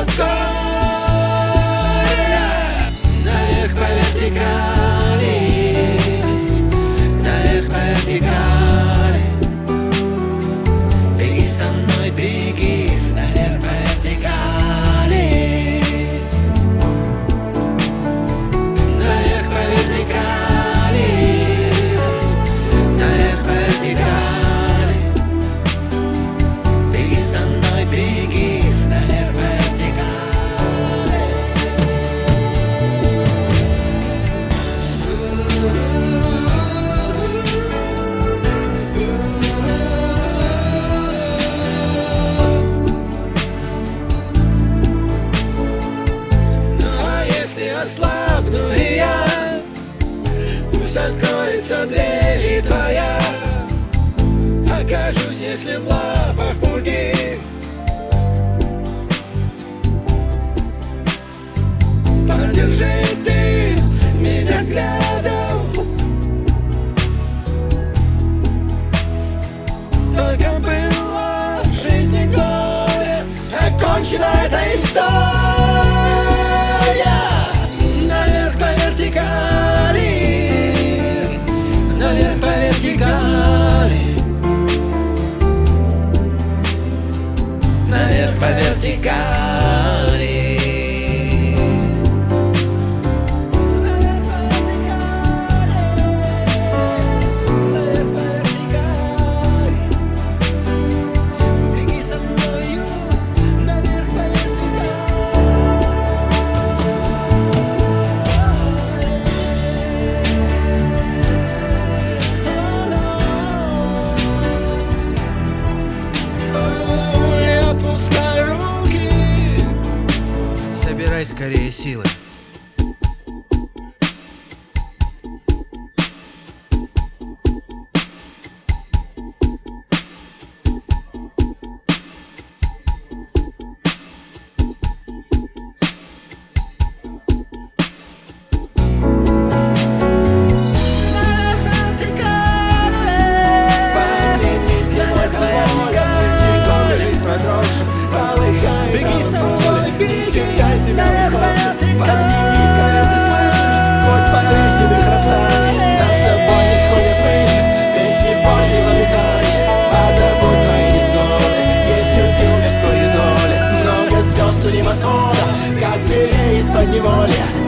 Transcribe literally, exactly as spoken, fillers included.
высоко. Наверх по вертикали, наверх по вертикали. Беги со мной, беги, наверх по вертикали. Наверх по вертикали, наверх по вертикали. Беги со мной, беги, наверх по вертикали. Ну а если ослабну и я, пусть откроется дверь и твоя. Окажусь, если в лапах пурги. Подержи ты меня взглядом. Столько было в жизни горя, окончена эта история. Наверх по вертикали, наверх по вертикали. Наверх по вертикали. Наверх по вертикали. Беги со мною, наверх по вертикали. Опускай руки. Собирай скорее силы. Беги со мной, беги, наверх по вертикали. Поднимись, когда ты слышишь сквозь полы седых роптаний. Над тобой не сходят пыль, песни Божьего дыхания. А забудь твои невзгоды, есть удел мирской доли. Много звезд у небосвода, как дверей из-под неволи.